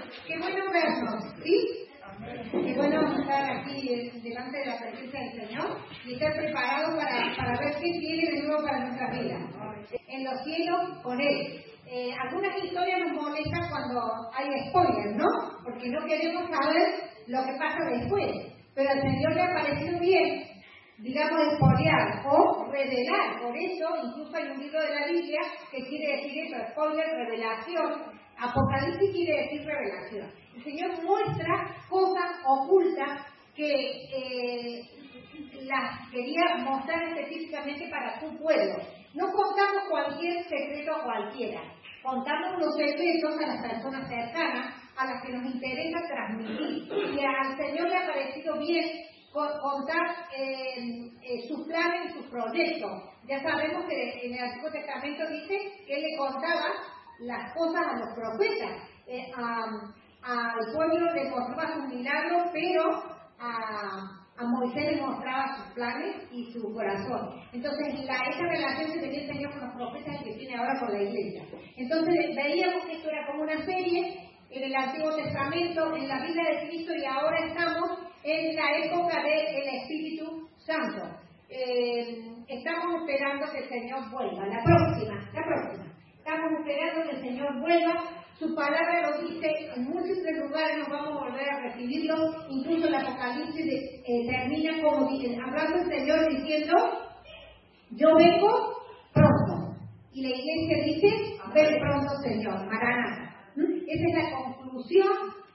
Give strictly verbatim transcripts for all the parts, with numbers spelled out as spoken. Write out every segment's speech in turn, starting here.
Qué bueno vernos, ¿sí? Qué bueno estar aquí delante de la presencia del Señor y estar preparados para, para ver qué tiene de nuevo para nuestra vida. En los cielos, con Él. Eh, algunas historias nos molestan cuando hay spoilers, ¿no? Porque no queremos saber lo que pasa después. Pero al Señor le ha parecido bien, digamos, spoilear o revelar. Por eso, incluso hay un libro de la Biblia que quiere decir eso, spoiler, revelación. Apocalipsis quiere decir revelación. El Señor muestra cosas ocultas que eh, las quería mostrar específicamente para su pueblo. No contamos cualquier secreto cualquiera. Contamos los secretos a las personas cercanas, a las que nos interesa transmitir. Y al Señor le ha parecido bien contar eh, eh, sus planes y sus proyectos. Ya sabemos que en el Antiguo Testamento dice que Él le contaba las cosas a los profetas. Eh, a, al pueblo le mostraba sus milagros, pero a, a Moisés le mostraba sus planes y su corazón. Entonces, la, esa relación que tenía el Señor con los profetas y que tiene ahora con la iglesia. Entonces, veíamos que esto era como una serie en el Antiguo Testamento, en la vida de Cristo, y ahora estamos en la época del Espíritu Santo. Eh, estamos esperando que el Señor vuelva. La próxima, la próxima. Estamos esperando que el Señor vuelva. Su palabra lo dice en múltiples lugares, nos vamos a volver a recibirlo. Incluso el Apocalipsis de, eh, termina como hablando el Señor diciendo: yo vengo pronto. Y la iglesia dice: ven pronto, Señor, Maranatha. ¿Mm? Esa es la conclusión,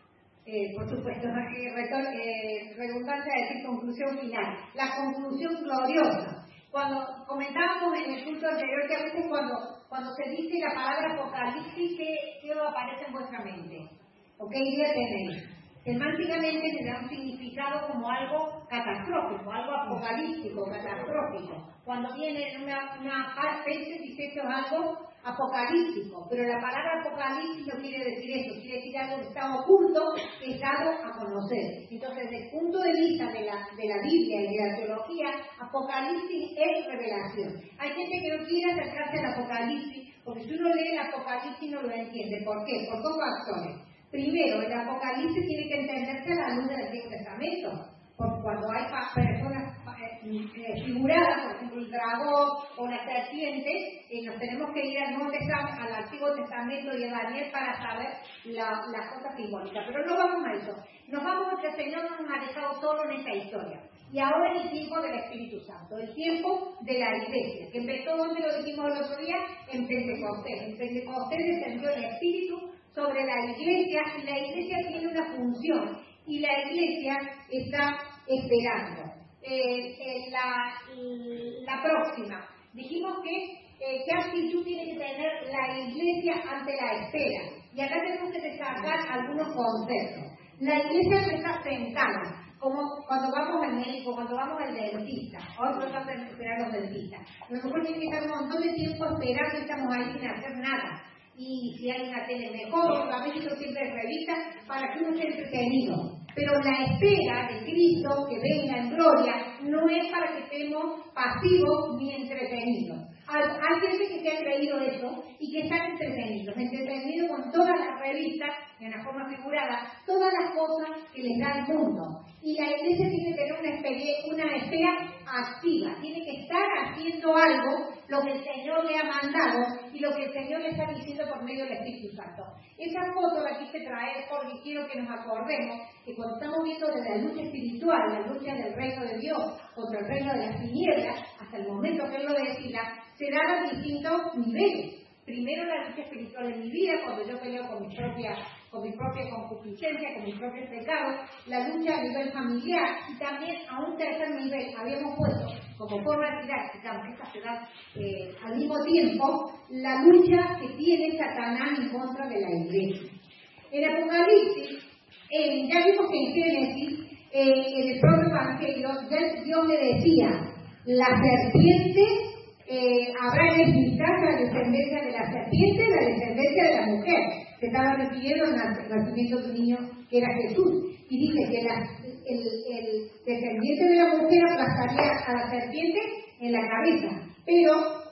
eh, por supuesto, eh, eh, redundancia de decir conclusión final, la conclusión gloriosa. Cuando comentábamos en el culto anterior que a veces cuando, cuando se dice la palabra Apocalipsis, ¿qué, qué aparece en vuestra mente? ¿O qué idea tenéis? Semánticamente se da un significado como algo catastrófico, algo apocalíptico, catastrófico. Cuando viene en una, una parte, dice esto es algo apocalíptico, pero la palabra apocalipsis no quiere decir eso, quiere decir algo que está oculto, que es dado a conocer. Entonces, desde el punto de vista de la, de la Biblia y de la teología, apocalipsis es revelación. Hay gente que no quiere acercarse al apocalipsis, porque si uno lee el apocalipsis no lo entiende. ¿Por qué? Por dos factores. Primero, el Apocalipsis tiene que entenderse a la luz del Antiguo Testamento, porque cuando hay personas eh, figuradas, por ejemplo el dragón o la serpiente, eh, nos tenemos que ir al, al Antiguo Testamento y a Daniel para saber la, las cosas simbólicas. Pero no vamos a eso, nos vamos a que el Señor no nos ha dejado solo en esta historia. Y ahora es el tiempo del Espíritu Santo, el tiempo de la iglesia, que empezó, donde lo dijimos el otro día, en Pentecostés. En Pentecostés descendió el Espíritu sobre la iglesia, y la iglesia tiene una función, y la iglesia está esperando. Eh, eh, la, la próxima, dijimos que eh, qué actitud tiene que tener la iglesia ante la espera, y acá tenemos que destacar algunos conceptos. La iglesia no está sentada, como cuando vamos al médico, cuando vamos al dentista. Hoy no estamos a esperar a los dentistas. A lo mejor tiene que estar un montón de tiempo esperando y estamos ahí sin hacer nada. Y si hay una tele mejor, o a veces siempre revista para que uno esté entretenido. Pero la espera de Cristo que venga en gloria no es para que estemos pasivos ni entretenidos. Hay, hay gente que se ha creído eso y que están entretenidos, entretenidos con todas las revistas, en la forma figurada, todas las cosas que les da el mundo. Y la iglesia tiene que tener una, espera, una espera activa, tiene que estar haciendo algo, lo que el Señor le ha mandado y lo que el Señor le está diciendo por medio del Espíritu Santo. Esa foto la quise traer porque quiero que nos acordemos que cuando estamos viendo de la lucha espiritual, la lucha del reino de Dios contra el reino de las tinieblas, hasta el momento que Él lo decía, se dan a distintos niveles. Primero la lucha espiritual en mi vida, cuando yo peleo con mi propia, con mi propia concupiscencia, con mis propios pecados, la lucha a nivel familiar, y también a un tercer nivel habíamos puesto como forma didáctica, esta se da eh, al mismo tiempo, la lucha que tiene Satanás en contra de la iglesia. En Apocalipsis, eh, ya vimos que en Génesis, eh, en el propio Evangelio, ya Dios le decía, la serpiente Eh, habrá enemistad la descendencia de la serpiente y la descendencia de la mujer. Se estaba refiriendo al nacimiento de un niño que era Jesús. Y dice que la, el, el descendiente de la mujer aplastaría a la serpiente en la cabeza, pero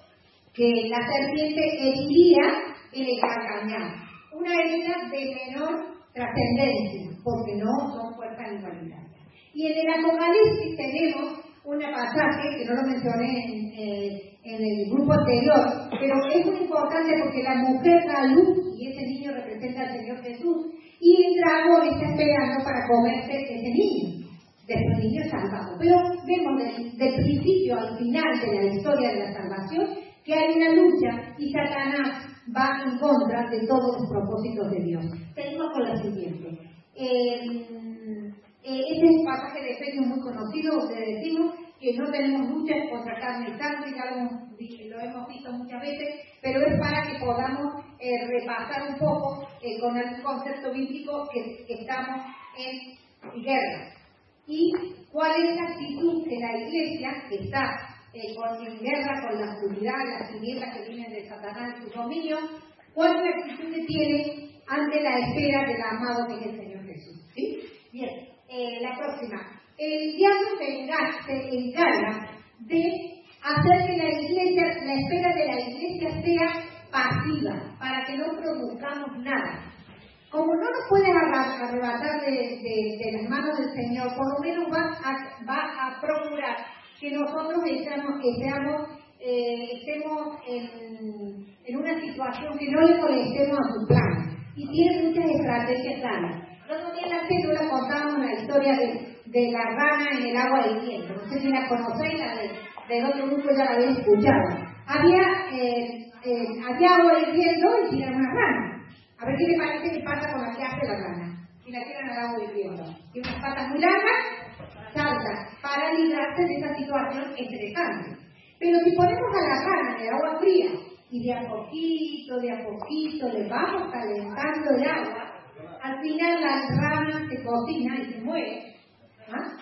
que la serpiente heriría en el calcañar. Una herida de menor trascendencia, porque no son fuerzas igualitarias. Y en el Apocalipsis tenemos un pasaje que no lo mencioné en, eh, en el grupo anterior, pero es muy importante porque la mujer da luz y ese niño representa al Señor Jesús, y el dragón está esperando para comerse ese niño, de ese niño salvado. Pero vemos del, del principio al final de la historia de la salvación que hay una lucha y Satanás va en contra de todos los propósitos de Dios. Seguimos con la siguiente. Eh, eh, este es un pasaje de Efesios muy conocido, donde decimos que no tenemos lucha contra carne y sangre, ya lo hemos, lo hemos visto muchas veces, pero es para que podamos eh, repasar un poco eh, con el concepto bíblico que, que estamos en guerra. Y cuál es la actitud de la iglesia que está eh, con, en guerra con la oscuridad, las tinieblas que vienen de Satanás y su dominio, cuál es la actitud que tiene ante la espera del amado que es el Señor Jesús. ¿Sí? Bien, eh, la próxima. El diablo se encarga, se encarga de hacer que la iglesia, la espera de la iglesia sea pasiva, para que no produzcamos nada. Como no nos puede arrebatar de, de, de las manos del Señor, por lo menos va a, va a procurar que nosotros estemos, que seamos, eh, estemos en, en una situación que no le molestemos a su plan. Y tiene muchas estrategias claras. El otro día en la célula contábamos la historia de, de la rana en el agua hirviendo. No sé si la conocéis, la de, del otro grupo ya la habéis escuchado. Había, eh, eh, había agua hirviendo y tiene una rana. A ver qué le parece que pasa con la que hace la rana. Si la tiran al agua hirviendo. Tiene unas patas muy largas, salta para librarse de esa situación estresante. Pero si ponemos a la rana en el agua fría y de a poquito, de a poquito le vamos calentando el agua, al final la rana se cocina y se muere. ¿Ah?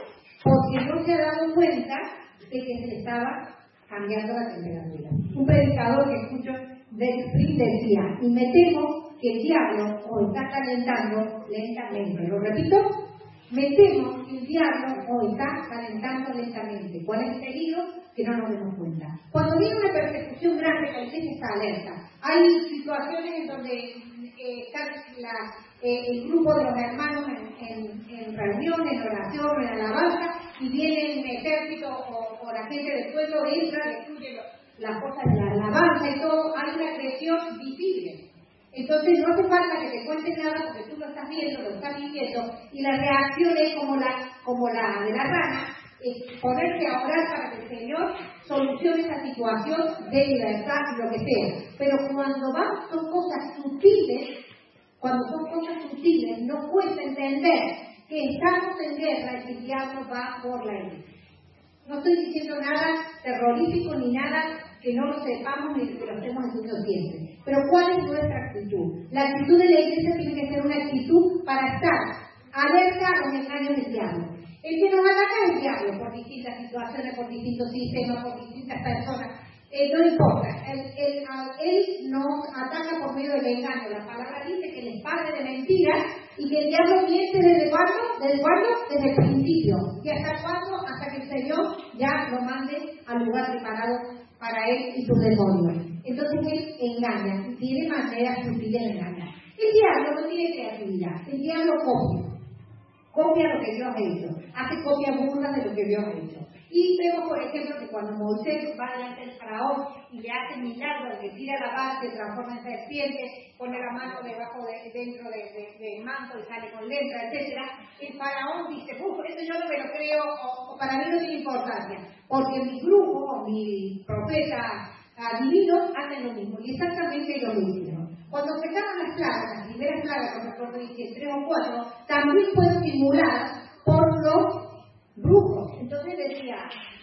Porque no se ha dado cuenta de que se le estaba cambiando la temperatura. Un predicador que escucho del Spring decía, y me temo que el diablo os está calentando lentamente. Lo repito, me temo que el diablo os está calentando lentamente. ¿Cuál es el peligro? Que no nos demos cuenta. Cuando viene una persecución grande, la iglesia está alerta. Hay situaciones en donde eh, está la, eh, el grupo de los hermanos en, en, en reunión, en oración, en alabanza, y viene un ejército o, o la gente del pueblo entra, destruye las cosas de la alabanza y todo. Hay una agresión visible. Entonces no hace falta que te cuenten nada porque tú lo estás viendo, lo estás viviendo, y la reacción es como la, como la de la rana, es ponerte a orar para que el Señor solucione esa situación de libertad y lo que sea. Pero cuando van, son cosas sutiles, cuando son cosas sutiles, nos cuesta entender que estamos en guerra y que el diablo va por la iglesia. No estoy diciendo nada terrorífico ni nada que no lo sepamos ni que lo estemos conscientes. Pero ¿cuál es nuestra actitud? La actitud de la iglesia tiene que ser una actitud para estar alerta a los engaños del diablo. El que nos ataca es el diablo por distintas situaciones, por distintos sistemas, por distintas personas. Eh, no importa. Él, él, él nos ataca por medio del engaño. La palabra dice que él es padre de mentiras y que el diablo miente desde cuándo, desde cuándo, desde el principio. ¿Y hasta cuándo? Hasta que el Señor ya lo mande al lugar preparado para él y sus demonios. Entonces él engaña y tiene maneras sutiles de engañar. El diablo no tiene creatividad. El diablo copia. Copia lo que Dios ha hecho. Hace copia burda de lo que Dios ha hecho. Y vemos, por ejemplo, que cuando Moisés va delante del faraón y le hace milagros, que tira la vara, se transforma en serpiente, pone la mano debajo de, dentro del de, de manto y sale con letra, etcétera, el faraón dice, uff, eso yo no me lo creo, o, o para mí no tiene importancia, porque mi grupo, mi profeta adivino, hacen lo mismo, y exactamente lo mismo. Cuando empezaron las plagas, las primeras plagas, no recuerdo si tres o cuatro, también fueron simuladas por los brujos. Entonces decía,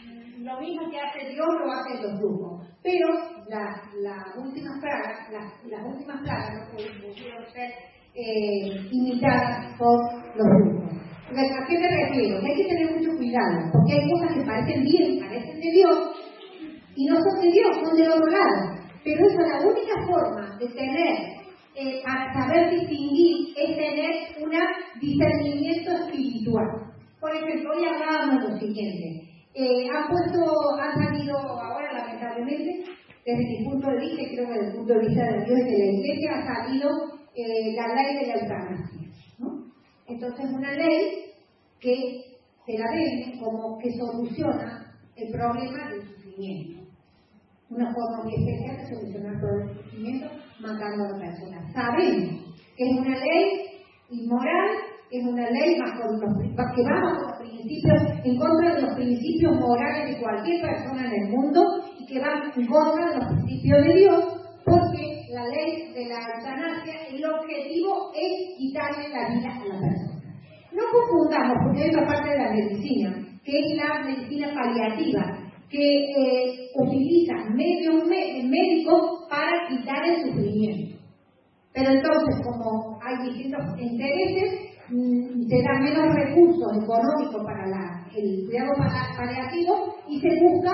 lo mismo que hace Dios lo hacen los brujos. Pero las la últimas plagas, las, las últimas plagas no pudieron ser eh, imitadas por los brujos. ¿A qué me refiero? Hay que tener mucho cuidado, porque hay cosas que parecen bien, parecen de Dios, y no son de Dios, son del otro lado. Pero esa es la única forma de tener, eh, para saber distinguir, es tener un discernimiento espiritual. Por ejemplo, hoy hablábamos de lo siguiente. Eh, han puesto, han salido ahora, lamentablemente, desde mi punto de vista, creo que desde el punto de vista de Dios y de la Iglesia, ha salido eh, la ley de la eutanasia. una ley que se la ven como que soluciona el problema del sufrimiento. Una forma muy especial de solucionar el problema del sufrimiento matando a la persona. Sabemos que es una ley inmoral, es una ley bajo los, que va bajo los principios, en contra de los principios morales de cualquier persona en el mundo y que va en contra de los principios de Dios, porque la ley de la eutanasia, el objetivo es quitarle la vida a la persona. No confundamos, porque hay una parte de la medicina, que es la medicina paliativa, que eh, utiliza medios médicos para quitar el sufrimiento. Pero entonces, como hay distintos intereses, mmm, se dan menos recursos económicos para la, el cuidado paliativo y se busca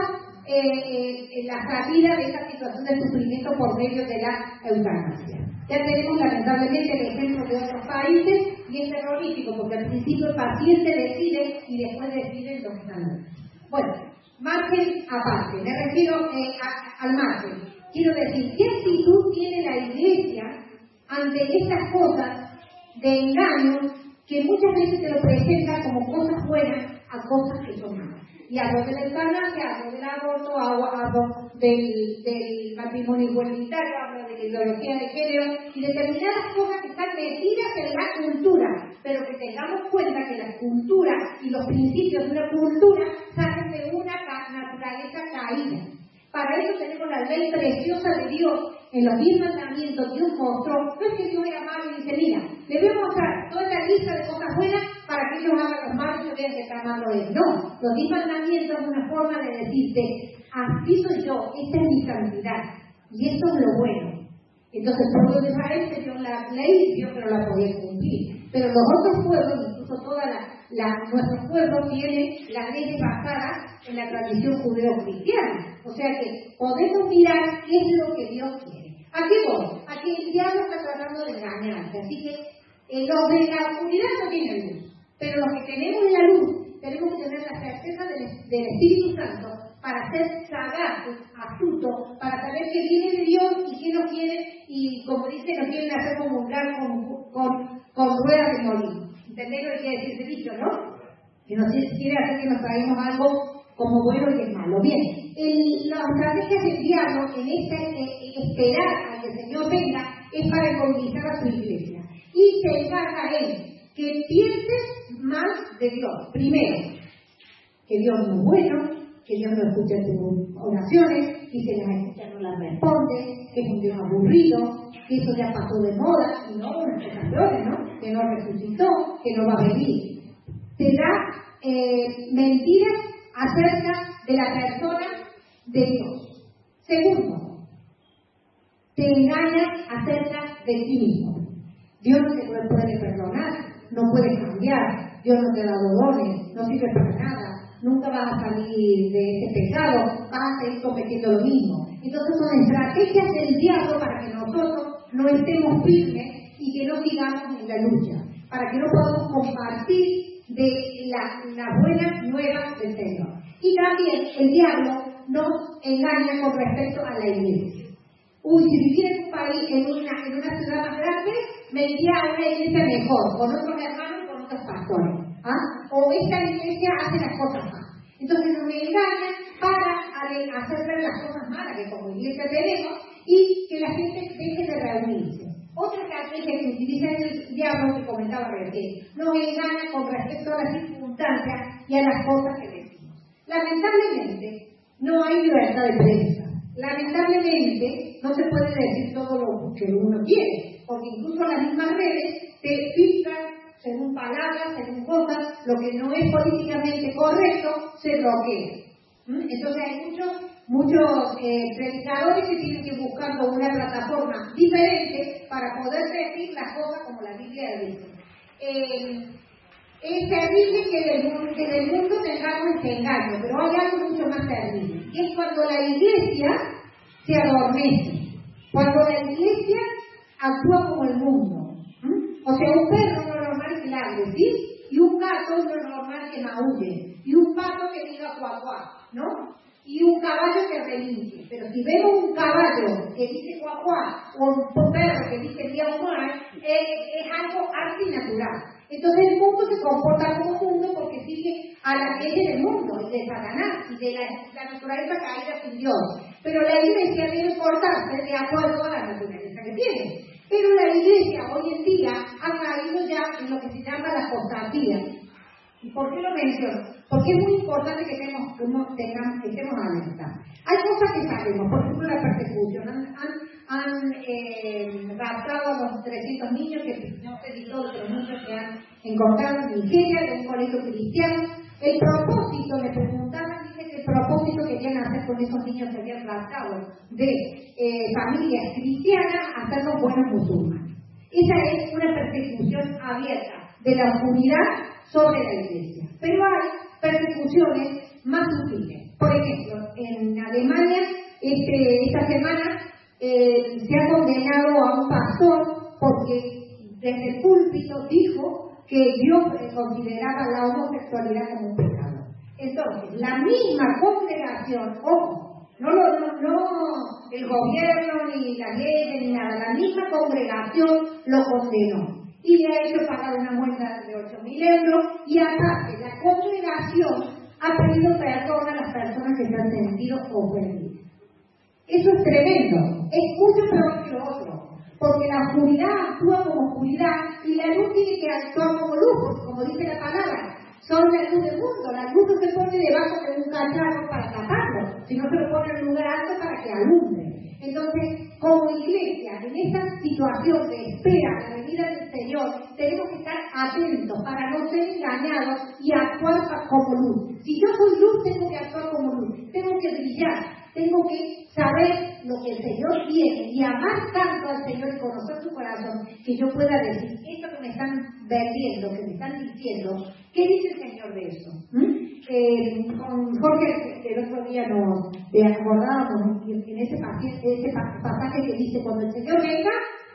eh, eh, la salida de esa situación de sufrimiento por medio de la eutanasia. Ya tenemos lamentablemente el ejemplo de otros países y es terrorífico porque al principio el paciente decide y después deciden los que están. Bueno, margen aparte, me refiero eh, a, al margen. Quiero decir, ¿qué actitud tiene la Iglesia ante estas cosas de engaño que muchas veces se lo presenta como cosas buenas a cosas que son malas? Y hablo de la eutanasia, hablo del aborto, hablo del, del matrimonio igualitario, hablo de la ideología de género y determinadas cosas que están metidas en la cultura, pero que tengamos cuenta que la cultura y los principios de una cultura salen de una naturaleza caída. Para eso tenemos la ley preciosa de Dios. En los diez mandamientos Dios mostró, no es que Dios era malo y dice, mira, le voy a mostrar toda la lista de cosas buenas para que ellos hagan los malos y vean que está malo es. No, los diez mandamientos es una forma de decirte, así soy yo, esta es mi santidad, y esto es lo bueno. Entonces el pueblo de Israel se dio la ley y Dios no la podía cumplir. Pero los otros pueblos, incluso toda la, la, nuestro pueblo tiene las leyes basadas en la tradición judeo-cristiana. O sea que podemos mirar qué es lo que Dios quiere. ¿A qué voy? A que el diablo está tratando de engañarse. Así que eh, los de la oscuridad no tienen luz. Pero los que tenemos la luz, tenemos que tener la certeza del, del Espíritu Santo para ser sagaces, astutos, para saber qué viene de Dios y qué nos quiere, y como dice, nos quieren hacer comulgar con, con, con ruedas de molino. ¿Entendés lo que quiere decir ese dicho, no? Que nos quiere hacer que nos traigamos algo como bueno y es malo. Bien, el, la estrategia del diablo en este eh, esperar a que el Señor venga es para evangelizar a su iglesia. Y se encarga él que pienses más de Dios. Primero, que Dios no es bueno, que Dios no escucha tus oraciones, y si las escucha no las responde, que es un Dios aburrido, que eso ya pasó de moda, y no, unas cosas peores, ¿no? Que no resucitó, que no va a venir. Te da eh, mentiras acerca de la persona de Dios. Segundo, te engaña acerca de ti mismo. Dios no te puede perdonar, no puede cambiar, Dios no te ha dado dones, no sirve para nada, nunca vas a salir de ese pecado, vas a seguir cometiendo lo mismo. Entonces son estrategias del diablo para que nosotros no estemos firmes y que no sigamos en la lucha, para que no podamos compartir de la, la buena nueva del Señor. Y también el diablo nos engaña con respecto a la iglesia. Uy, si viviera en un país, en una, en una ciudad más grande, me iría a una iglesia mejor, con otros hermanos y con otros pastores. ¿Ah? O esta iglesia hace las cosas mal. Entonces nos engañan para hacer ver las cosas malas que como iglesia tenemos y que la gente deje de reunirse. Otra estrategia que utiliza el diablo que comentaba recién, nos engaña con respecto a las circunstancias y a las cosas que decimos. Lamentablemente, no hay libertad de prensa. Lamentablemente, no se puede decir todo lo que uno quiere, porque incluso las mismas redes te filtran según palabras, según cosas, lo que no es políticamente correcto, se bloquea. ¿Mm? Entonces hay muchos, muchos eh, predicadores que tienen que buscar una plataforma diferente para poder decir las cosas como la Biblia dice. Eh, es terrible que en el, que en el mundo tengamos este engaño, pero hay algo mucho más terrible, que es cuando la iglesia se adormece, cuando la iglesia actúa como el mundo. O sea, un perro no es normal que ladre, ¿sí? Y un gato no es normal que maulle. Y un pato que diga cuá cuá, ¿no? Y un caballo que relinche. pero si vemos un caballo que dice cuá cuá, o un perro que dice miau miau, es, es algo antinatural. Entonces el mundo se comporta como mundo porque sigue a la ley del mundo y de Satanás y de la, la naturaleza caída sin Dios. Pero la iglesia debe portarse de acuerdo a la naturaleza que tiene. Pero la iglesia hoy en día ha caído ya en lo que se llama la apostasía. ¿Y por qué lo menciono? Porque es muy importante que estemos, tengamos, que estemos alerta. Hay cosas que sabemos, por ejemplo la persecución. Han, han, han eh, raptado a los trescientos niños, que no sé si todos, pero muchos que han encontrado en Nigeria, de un colegio cristiano. El propósito, le preguntaban, dice que el propósito que querían hacer con esos niños que habían raptado de eh, familias cristianas, hacerlos buenos musulmanes. Esa es una persecución abierta de la oscuridad sobre la iglesia. Pero hay persecuciones más sutiles. Por ejemplo, en Alemania, este, esta semana eh, se ha condenado a un pastor porque desde el púlpito dijo que Dios consideraba la homosexualidad como un pecado. Entonces, la misma congregación, ojo, no, no, no, no el gobierno, ni la ley, ni nada, la misma congregación lo condenó. Y le ha hecho pagar una multa de ocho mil euros, y aparte, la congregación ha pedido perdón a las personas que se han sentido ofendidas. Eso es tremendo, es mucho peor que lo otro, porque la oscuridad actúa como oscuridad y la luz tiene que actuar como luz, como dice la palabra. Son la luz del mundo, la luz no se pone debajo de un cacharro para taparlo, sino se lo pone en un lugar alto para que alumbre. Entonces, como iglesia, en esta situación de espera de la venida del Señor, tenemos que estar atentos para no ser engañados y actuar como luz. Si yo soy luz, tengo que actuar como luz, tengo que brillar, tengo que saber lo que el Señor tiene y amar tanto al Señor y conocer su corazón, que yo pueda decir, esto que me están vendiendo, que me están diciendo, ¿qué dice el Señor de eso? ¿Mm? Eh, con Jorge, que el otro día nos eh, acordábamos en ese, pasaje, ese pasaje que dice, cuando el Señor venga,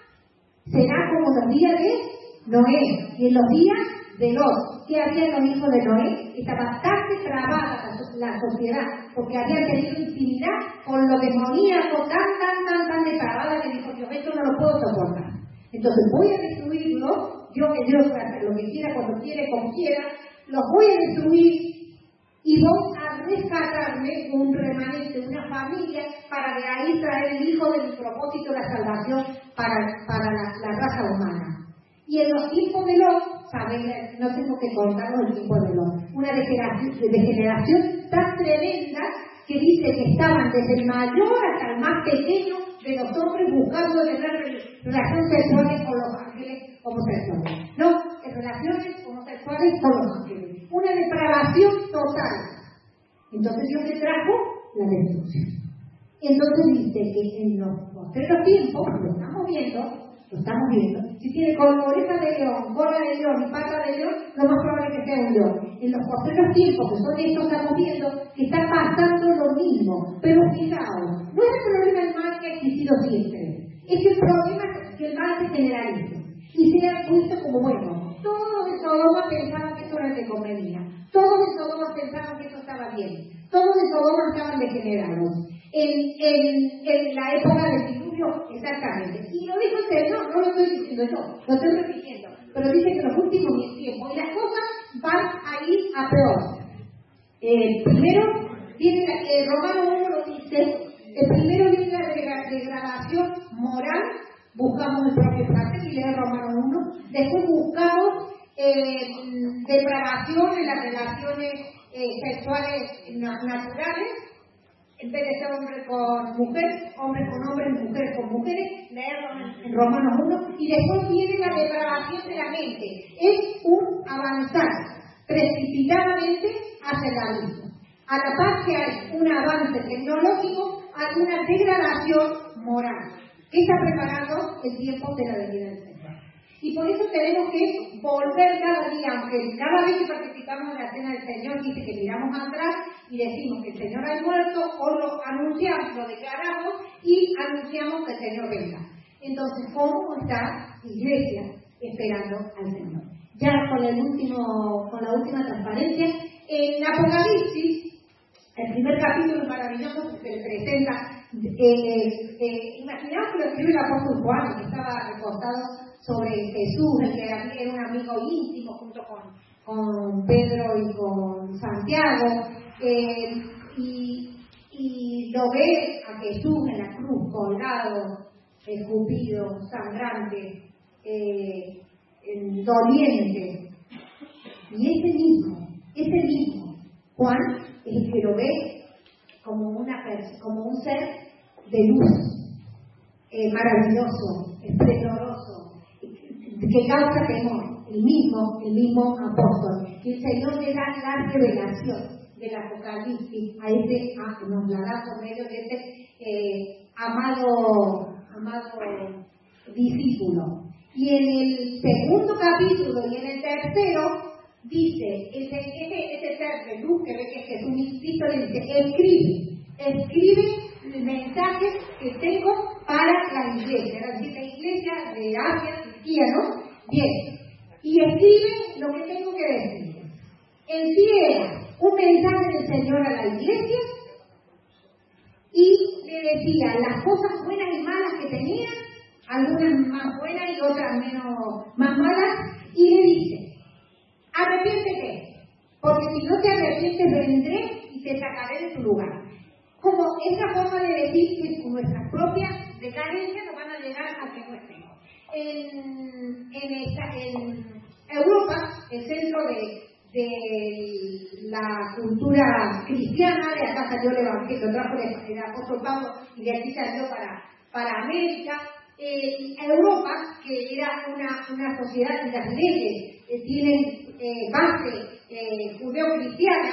será como los días de Noé, y en los días de Lot. ¿Qué hacían los hijos de Noé? Estaba bastante trabada la, la sociedad, porque habían tenido intimidad con lo demoníaco, tan, tan, tan, tan depravada, que dijo, Dios, esto no lo puedo soportar. Entonces voy a destruirlo, yo que Dios va a hacer lo que quiera, cuando quiera, como quiera, los voy a destruir y voy a rescatarme un remanente, una familia, para de ahí traer el hijo de mi propósito, la salvación para, para la, la raza humana. Y en los tiempos de Lot, saben, no tengo que contarlo el tiempo de Lot, una degeneración, degeneración tan tremenda que dice que estaban desde el mayor hasta el más pequeño de los hombres buscando tener relaciones sexuales con los ángeles homosexuales. No, en relaciones homosexuales con los ángeles. Una depravación total. Entonces Dios le trajo la destrucción. Entonces dice que en los posteriores tiempos, lo estamos viendo, lo estamos viendo, si tiene con oreja de león, cola de león y pata de león, lo más probable es que sea un león. En los posteriores tiempos, que son estos, estamos viendo que está pasando lo mismo. Pero fijaos, no es el problema del mal que ha existido siempre, es que el problema es que el mal se generaliza y sea visto como bueno. Todos de Sodoma pensaban que eso era el que convenía, todos de Sodoma pensaban que eso estaba bien, todos de Sodoma estaban degenerados. En, en, en la época del diluvio, exactamente. Y lo dijo el Señor, no lo estoy diciendo yo, lo estoy repitiendo. Pero dice que en los últimos tiempos, y las cosas van a ir a peor. Eh, primero, viene la, eh, Romano uno lo dice, el primero viene la degradación moral, buscamos el propio placer, y lee Romano uno, después buscamos eh, depravación en las relaciones eh, sexuales naturales. En vez de ser hombre con mujer, hombre con hombre, mujeres con mujeres, leerlo en Romanos uno, y después viene la depravación de la mente. Es un avanzar precipitadamente hacia el abismo. A la par que hay un avance tecnológico, hay una degradación moral, que está preparando el tiempo de la venida del Señor. Y por eso tenemos que volver cada día, aunque cada vez que participamos en la cena del Señor, dice que miramos atrás y decimos que el Señor ha muerto, o lo anunciamos, lo declaramos y anunciamos que el Señor venga. Entonces, ¿cómo está la iglesia esperando al Señor? Ya con, el último, con la última transparencia, en Apocalipsis, el primer capítulo maravilloso que se presenta eh, eh, imaginaos que lo escribe el apóstol Juan, que estaba recostado sobre Jesús, el que era un amigo íntimo junto con, con Pedro y con Santiago, eh, y, y lo ve a Jesús en la cruz, colgado, escupido, sangrante, eh, doliente. Y ese mismo, ese mismo, Juan, es el que lo ve como, una, como un ser de luz, eh, maravilloso, esplendoroso, que causa temor, el mismo, el mismo apóstol. Y el Señor le da la revelación del Apocalipsis a este, a, nos la da por medio de este eh, amado, amado discípulo. Y en el segundo capítulo y en el tercero dice, ese, ese, ese ser de luz que ve que es Jesucristo, le dice, escribe, escribe el mensaje que tengo para la iglesia, es decir, la iglesia de Asia, Turquía, ¿no? Bien, y escribe lo que tengo que decir. En sí era un mensaje del Señor a la iglesia y le decía las cosas buenas y malas que tenía, algunas más buenas y otras menos, más malas, y le dice, arrepiéntete, porque si no te arrepientes vendré y te sacaré de tu lugar. Como esa forma de decir que con nuestras propias decadencias nos van a llegar a que no estemos. En, en, esta, en Europa, el centro de, de la cultura cristiana, de acá salió el Evangelio, lo trajo el, el apóstol Pablo y de aquí salió para, para América. Eh, Europa, que era una, una sociedad y las leyes eh, tienen eh, base eh, judeo-cristiana,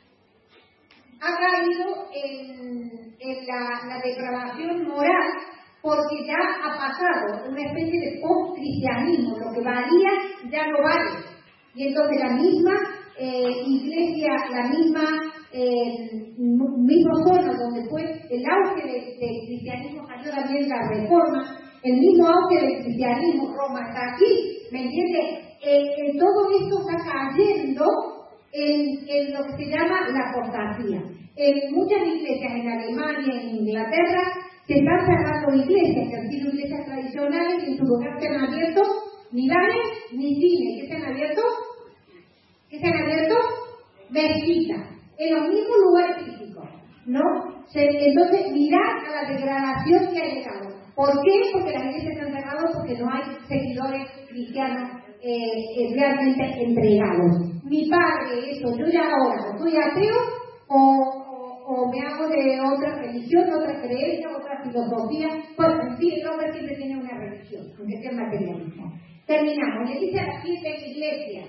ha caído en, en la, la degradación moral porque ya ha pasado una especie de post-cristianismo, lo que valía ya no vale. Y entonces la misma eh, iglesia, la misma eh, mismo zona donde fue el auge del de cristianismo, salió también la reforma, el mismo auge del cristianismo, Roma está aquí, ¿me entiendes? Eh, eh, todo esto está cayendo en, en lo que se llama la apostasía. En muchas iglesias, en Alemania, en Inglaterra, se están cerrando iglesias, que han sido iglesias tradicionales, y en su lugar se han abierto ni bares ni cines. ¿Qué se han abierto? ¿Qué se han abierto? Mezquitas, en los mismos lugares físicos, ¿no? Se, entonces, mirar a la degradación que ha llegado. ¿Por qué? Porque las iglesias se han cerrado, porque no hay seguidores cristianos eh, realmente entregados. Mi padre, eso, yo ya ahora, soy ateo o, o, o me hago de otra religión, otra creencia, otra filosofía. Bueno, en fin, el hombre siempre tiene una religión, aunque sea materialista. Terminamos. Le dice a las siete iglesias,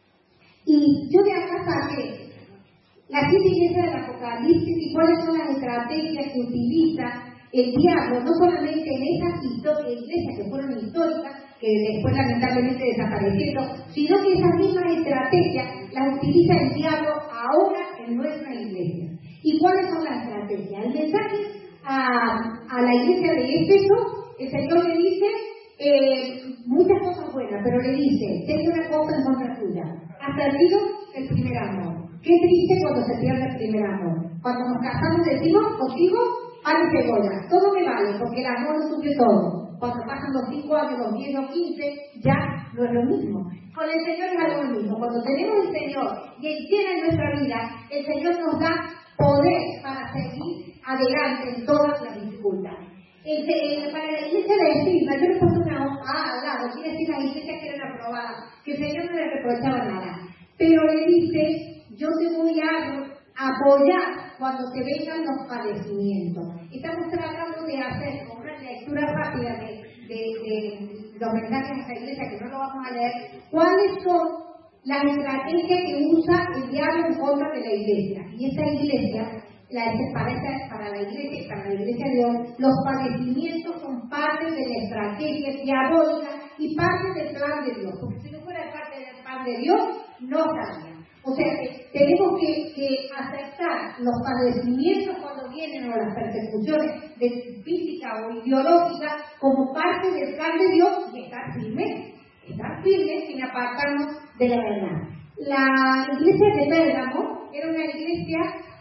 y yo de acá saqué las siete iglesias del Apocalipsis y cuáles son las estrategias que utiliza el diablo, no solamente en esas iglesias que fueron históricas, que después lamentablemente desaparecieron, sino que esas mismas estrategias las utiliza el diablo ahora en nuestra iglesia. ¿Y cuáles son las estrategias? El mensaje a, a la iglesia de Éfeso, el Señor le dice eh, muchas cosas buenas, pero le dice, tengo una cosa en contra tuya, has perdido el primer amor. Qué triste cuando se pierde el primer amor. Cuando nos casamos decimos, contigo, pan y cebolla, todo me vale, porque el amor lo sube todo. Cuando pasan los cinco años, los diez, los quince, ya no es lo mismo. Con el Señor es algo mismo. Cuando tenemos el Señor y Él tiene en nuestra vida, el Señor nos da poder para seguir adelante en todas las dificultades. El, el, para la iglesia de Estima, yo le puse una hoja al lado, quiere decir las iglesias que eran aprobadas, que el Señor no le reprochaba nada. Pero le dice, yo te voy a apoyar cuando te vengan los padecimientos. Estamos tratando de hacer con una lectura rápida de, de, de los mensajes de esa iglesia, que no lo vamos a leer, cuáles son las estrategias que usa el diablo en contra de la iglesia. Y esa iglesia, la, para, esa, para la iglesia y para la iglesia de hoy, los padecimientos son parte de la estrategia diabólica y parte del plan de Dios. Porque si no fuera parte del plan de Dios, no sabía. O sea, que tenemos que, que aceptar los padecimientos cuando vienen, o las persecuciones de física o ideológica, como parte del plan de Dios, y estar firmes, estar firmes sin apartarnos de la verdad. La iglesia de Pérgamo era una iglesia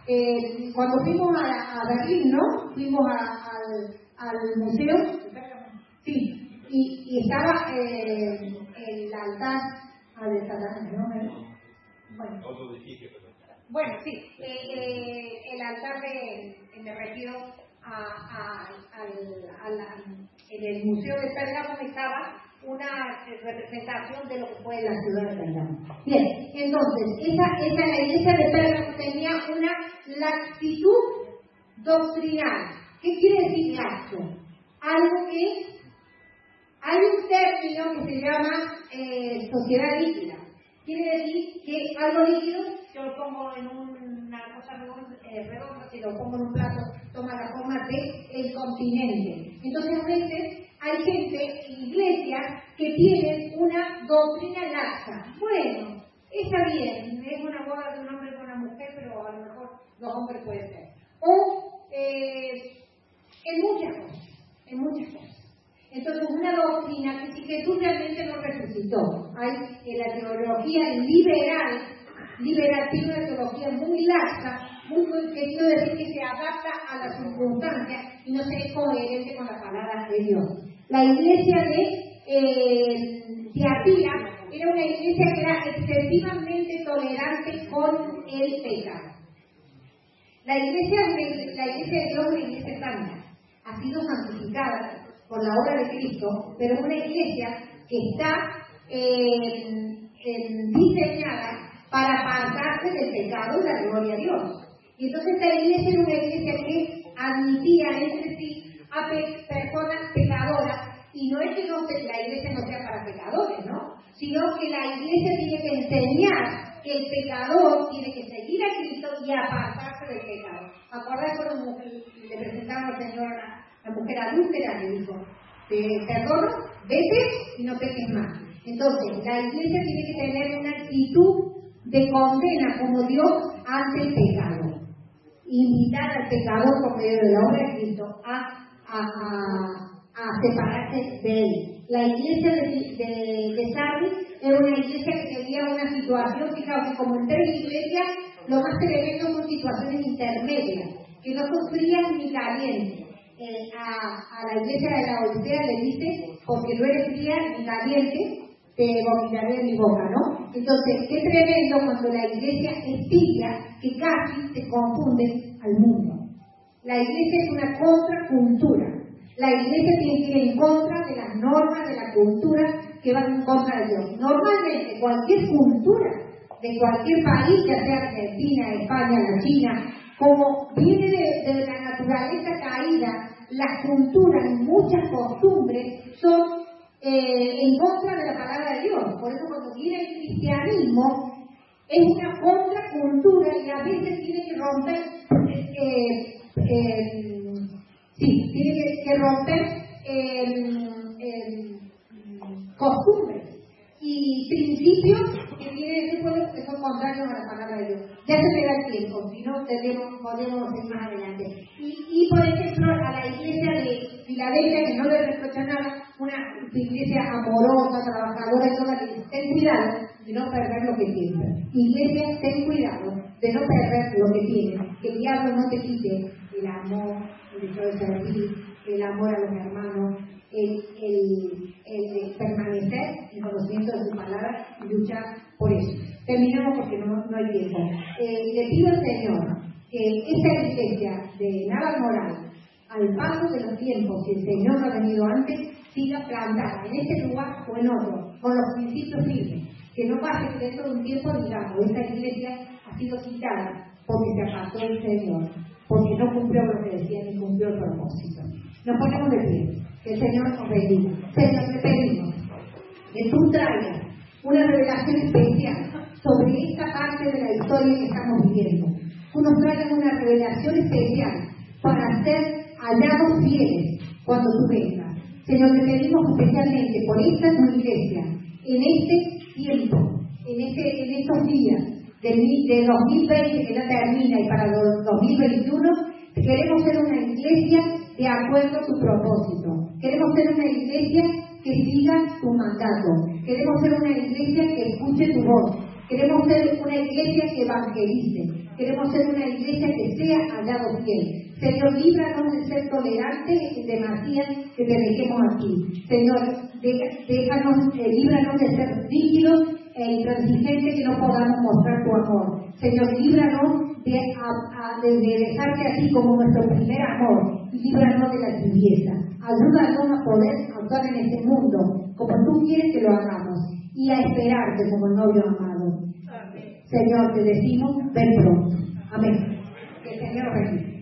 eh, cuando fuimos a, a Berlín, ¿no? Fuimos a, al, al museo, sí, y, y estaba eh, el altar a de Satanás, ¿no? Bueno, bueno sí, eh, eh, el altar de, me refiero a, a, al, al, al, en el museo de Pérgamo estaba una representación de lo que fue la ciudad de Pérgamo. Bien, entonces, esa, esa la iglesia de Pérgamo tenía una laxitud doctrinal. ¿Qué quiere decir laxo? Algo que, hay un término que se llama eh, sociedad líquida. Quiere decir que algo líquido, yo lo pongo en una cosa redonda, eh, redonda, si lo pongo en un plato, toma la forma de el continente. Entonces, a veces hay gente en iglesias que tienen una doctrina laxa. Bueno, está bien, es una boda de un hombre con una mujer, pero a lo mejor dos hombres pueden ser. O eh, en muchas cosas, en muchas cosas. Entonces, una doctrina que, que Jesús realmente no resucitó. Hay en la teología liberal, liberal tiene una teología muy laxa, muy querido decir que se adapta a las circunstancias y no se es coherente con la palabra de Dios. La iglesia de eh, Tiatira era una iglesia que era excesivamente tolerante con el pecado. La iglesia, la iglesia de Dios es una iglesia santa, ha sido santificada por la obra de Cristo, pero es una iglesia que está eh, eh, diseñada para apartarse del pecado y la gloria a Dios. Y entonces esta iglesia era una iglesia que admitía entre sí a pe personas pecadoras, y no es que no se, la iglesia no sea para pecadores, ¿no? Sino que la iglesia tiene que enseñar que el pecador tiene que seguir a Cristo y apartarse del pecado. ¿Acuerdas cuando le presentamos al Señor a la mujer adúltera? Le dijo, te perdono, vete y no peques más. Entonces, la iglesia tiene que tener una actitud de condena como Dios ante el pecado. Invitar al pecador por medio de la obra de Cristo a, a, a, a separarse de él. La iglesia de, de, de Sardis era una iglesia que tenía una situación, fijaos que como en tres iglesias, lo más tremendo son situaciones intermedias, que no son frías ni calientes. Eh, a, a la iglesia de la Odisea le dice, porque no eres fría ni caliente, te vomitaré de mi boca, ¿no? Entonces, qué tremendo cuando la iglesia es tibia, que casi se confunde al mundo. La iglesia es una contracultura. La iglesia tiene que ir en contra de las normas de la cultura que van en contra de Dios. Normalmente, cualquier cultura de cualquier país, ya sea Argentina, España, la China, como viene de, de la naturaleza caída, las culturas y muchas costumbres son eh, en contra de la palabra de Dios. Por eso cuando viene el cristianismo es una contracultura y a veces tiene que romper eh, eh, sí, tiene que, que romper eh, eh, costumbres y principios que tiene ese pueblo que son contrarios a la palabra de Dios. Ya se me da el tiempo, si no tenemos, podemos ir más adelante. Y, y por ejemplo, a la iglesia de Filadelfia, que no le reprocha nada, una iglesia amorosa, trabajadora y toda, que ten cuidado de no perder lo que tienes. Iglesia, ten cuidado de no perder lo que tienes, que el diablo no te quite el amor, el deseo de servir, el amor a los hermanos, el, el, el permanecer en conocimiento de su palabra y luchar por eso. Terminamos porque no, no hay tiempo. Eh, le pido al Señor que esta iglesia de Nava Moral, al paso de los tiempos, si el Señor no ha venido antes, siga plantada en este lugar o en otro, con los principios firmes. Que no pase que dentro de un tiempo digamos, esta iglesia ha sido quitada porque se apartó del Señor, porque no cumplió lo que decía ni cumplió el propósito. Nos ponemos de pie. Que el Señor nos bendiga. Señor, te pedimos que tú traigas una revelación especial sobre esta parte de la historia que estamos viviendo. Tú nos traigas una revelación especial para ser hallados fieles cuando tú vengas. Señor, te pedimos especialmente por esta tu iglesia, en este tiempo, en, este, en estos días de, de dos mil veinte que ya termina y para los dos mil veintiuno, queremos ser una iglesia de acuerdo a tu propósito. Queremos ser una iglesia que siga tu mandato. Queremos ser una iglesia que escuche tu voz. Queremos ser una iglesia que evangelice. Queremos ser una iglesia que sea hallado fiel. Señor, líbranos de ser tolerantes en demasía que te dejemos aquí. Señor, déjanos, eh, líbranos de ser rígidos e intransigentes que no podamos mostrar tu amor. Señor, líbranos de, a, a, de, de dejarte a ti como nuestro primer amor y líbranos de la tibieza. Ayúdanos a poder actuar en este mundo como tú quieres que lo hagamos y a esperarte como el novio amado. Amén. Señor, te decimos, ven pronto. Amén. Que el Señor bendiga.